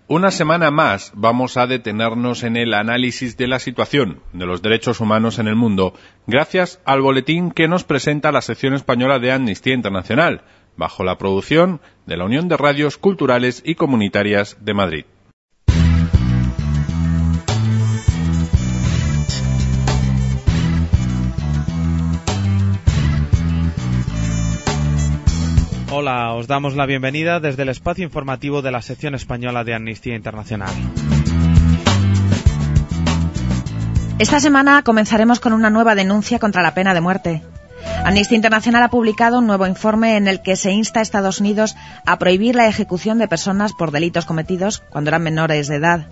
Una semana más vamos a detenernos en el análisis de la situación de los derechos humanos en el mundo, gracias al boletín que nos presenta la sección española de Amnistía Internacional, bajo la producción de la Unión de Radios Culturales y Comunitarias de Madrid. Hola, os damos la bienvenida desde el espacio informativo de la sección española de Amnistía Internacional. Esta semana comenzaremos con una nueva denuncia contra la pena de muerte. Amnistía Internacional ha publicado un nuevo informe en el que se insta a Estados Unidos a prohibir la ejecución de personas por delitos cometidos cuando eran menores de edad.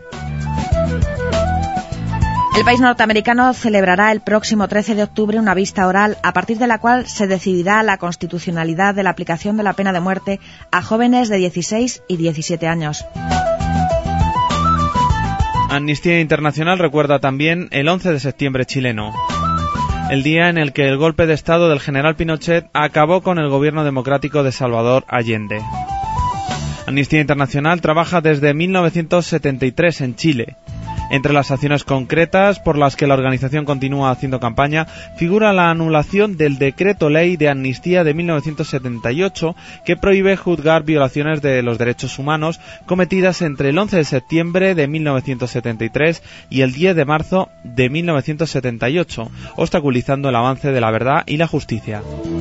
El país norteamericano celebrará el próximo 13 de octubre una vista oral a partir de la cual se decidirá la constitucionalidad de la aplicación de la pena de muerte a jóvenes de 16 y 17 años. Amnistía Internacional recuerda también el 11 de septiembre chileno, el día en el que el golpe de Estado del general Pinochet acabó con el gobierno democrático de Salvador Allende. Amnistía Internacional trabaja desde 1973 en Chile. Entre las acciones concretas por las que la organización continúa haciendo campaña figura la anulación del Decreto Ley de Amnistía de 1978 que prohíbe juzgar violaciones de los derechos humanos cometidas entre el 11 de septiembre de 1973 y el 10 de marzo de 1978, obstaculizando el avance de la verdad y la justicia.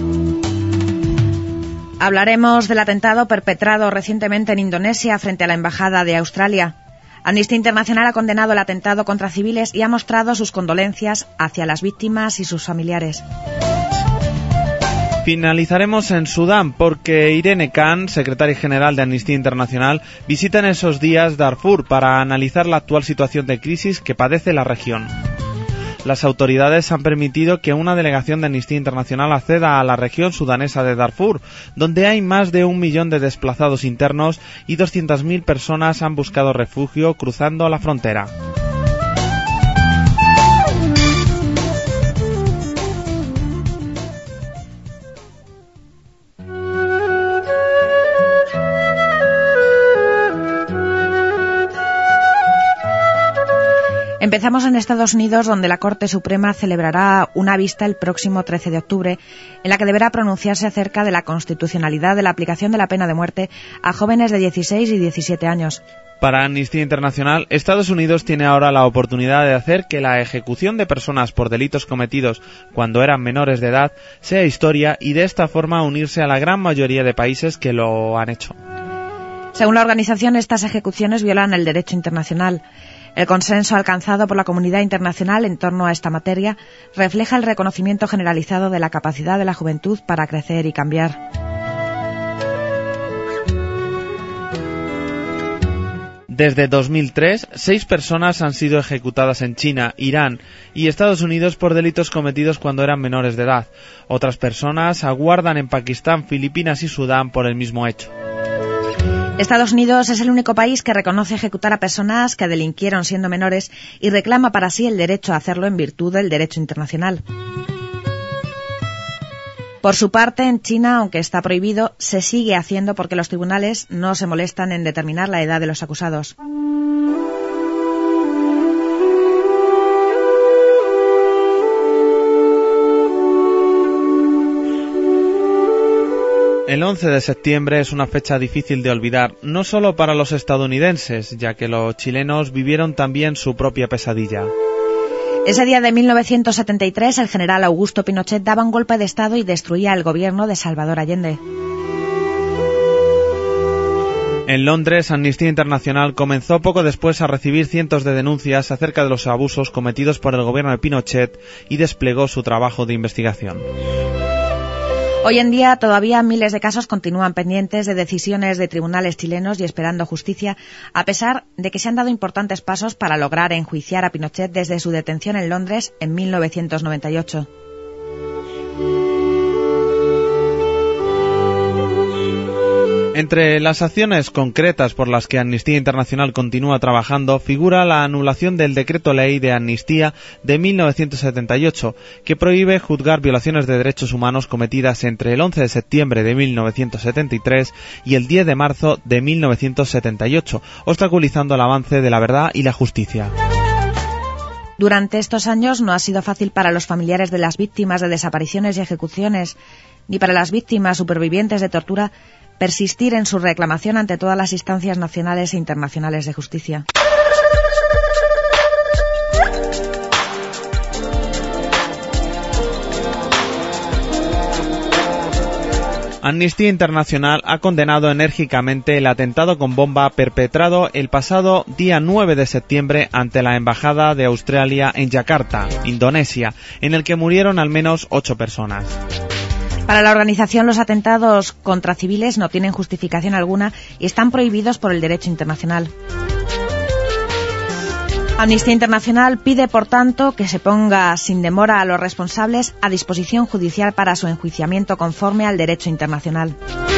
Hablaremos del atentado perpetrado recientemente en Indonesia frente a la Embajada de Australia. Amnistía Internacional ha condenado el atentado contra civiles y ha mostrado sus condolencias hacia las víctimas y sus familiares. Finalizaremos en Sudán porque Irene Khan, secretaria general de Amnistía Internacional, visita en esos días Darfur para analizar la actual situación de crisis que padece la región. Las autoridades han permitido que una delegación de Amnistía Internacional acceda a la región sudanesa de Darfur, donde hay más de 1 millón de desplazados internos y 200.000 personas han buscado refugio cruzando la frontera. Empezamos en Estados Unidos, donde la Corte Suprema celebrará una vista el próximo 13 de octubre, en la que deberá pronunciarse acerca de la constitucionalidad de la aplicación de la pena de muerte a jóvenes de 16 y 17 años. Para Amnistía Internacional, Estados Unidos tiene ahora la oportunidad de hacer que la ejecución de personas por delitos cometidos cuando eran menores de edad sea historia y de esta forma unirse a la gran mayoría de países que lo han hecho. Según la organización, estas ejecuciones violan el derecho internacional. El consenso alcanzado por la comunidad internacional en torno a esta materia refleja el reconocimiento generalizado de la capacidad de la juventud para crecer y cambiar. Desde 2003, 6 personas han sido ejecutadas en China, Irán y Estados Unidos por delitos cometidos cuando eran menores de edad. Otras personas aguardan en Pakistán, Filipinas y Sudán por el mismo hecho. Estados Unidos es el único país que reconoce ejecutar a personas que delinquieron siendo menores y reclama para sí el derecho a hacerlo en virtud del derecho internacional. Por su parte, en China, aunque está prohibido, se sigue haciendo porque los tribunales no se molestan en determinar la edad de los acusados. El 11 de septiembre es una fecha difícil de olvidar, no solo para los estadounidenses, ya que los chilenos vivieron también su propia pesadilla. Ese día de 1973, el general Augusto Pinochet daba un golpe de Estado y destruía el gobierno de Salvador Allende. En Londres, Amnistía Internacional comenzó poco después a recibir cientos de denuncias acerca de los abusos cometidos por el gobierno de Pinochet y desplegó su trabajo de investigación. Hoy en día todavía miles de casos continúan pendientes de decisiones de tribunales chilenos y esperando justicia, a pesar de que se han dado importantes pasos para lograr enjuiciar a Pinochet desde su detención en Londres en 1998. Entre las acciones concretas por las que Amnistía Internacional continúa trabajando figura la anulación del Decreto Ley de Amnistía de 1978, que prohíbe juzgar violaciones de derechos humanos cometidas entre el 11 de septiembre de 1973 y el 10 de marzo de 1978, obstaculizando el avance de la verdad y la justicia. Durante estos años no ha sido fácil para los familiares de las víctimas de desapariciones y ejecuciones, ni para las víctimas supervivientes de tortura, persistir en su reclamación ante todas las instancias nacionales e internacionales de justicia. Amnistía Internacional ha condenado enérgicamente el atentado con bomba perpetrado el pasado día 9 de septiembre ante la Embajada de Australia en Yakarta, Indonesia, en el que murieron al menos 8 personas. Para la organización, los atentados contra civiles no tienen justificación alguna y están prohibidos por el derecho internacional. Amnistía Internacional pide, por tanto, que se ponga sin demora a los responsables a disposición judicial para su enjuiciamiento conforme al derecho internacional.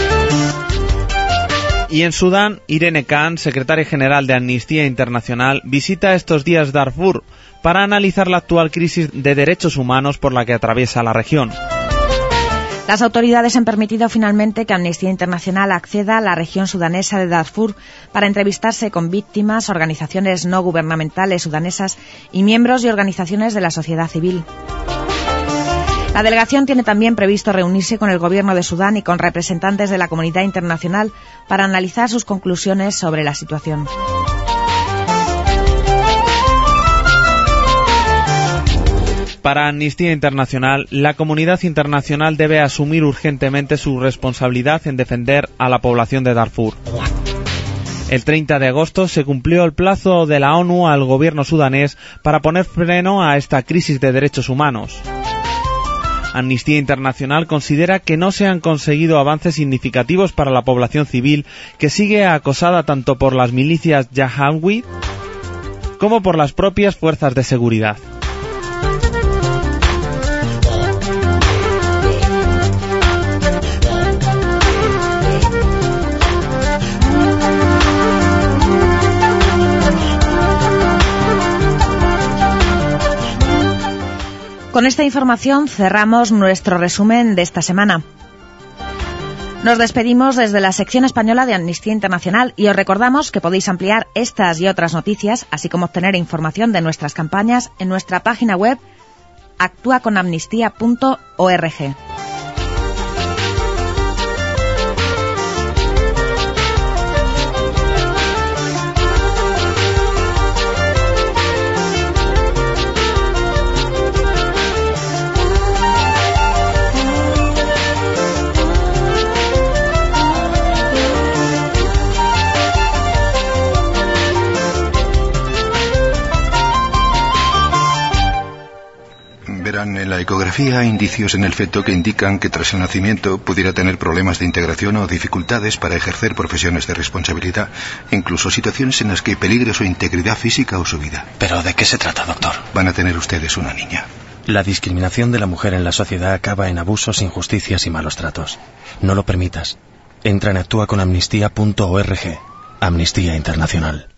Y en Sudán, Irene Khan, secretaria general de Amnistía Internacional, visita estos días Darfur para analizar la actual crisis de derechos humanos por la que atraviesa la región. Las autoridades han permitido finalmente que Amnistía Internacional acceda a la región sudanesa de Darfur para entrevistarse con víctimas, organizaciones no gubernamentales sudanesas y miembros y organizaciones de la sociedad civil. La delegación tiene también previsto reunirse con el gobierno de Sudán y con representantes de la comunidad internacional para analizar sus conclusiones sobre la situación. Para Amnistía Internacional, la comunidad internacional debe asumir urgentemente su responsabilidad en defender a la población de Darfur. El 30 de agosto se cumplió el plazo de la ONU al gobierno sudanés para poner freno a esta crisis de derechos humanos. Amnistía Internacional considera que no se han conseguido avances significativos para la población civil, que sigue acosada tanto por las milicias Janjaweed como por las propias fuerzas de seguridad. Con esta información cerramos nuestro resumen de esta semana. Nos despedimos desde la sección española de Amnistía Internacional y os recordamos que podéis ampliar estas y otras noticias, así como obtener información de nuestras campañas en nuestra página web actuaconamnistía.org. En la ecografía hay indicios en el feto que indican que tras el nacimiento pudiera tener problemas de integración o dificultades para ejercer profesiones de responsabilidad, incluso situaciones en las que peligre su integridad física o su vida. ¿Pero de qué se trata, doctor? Van a tener ustedes una niña. La discriminación de la mujer en la sociedad acaba en abusos, injusticias y malos tratos. No lo permitas. Entra en actuaconamnistía.org. Amnistía Internacional.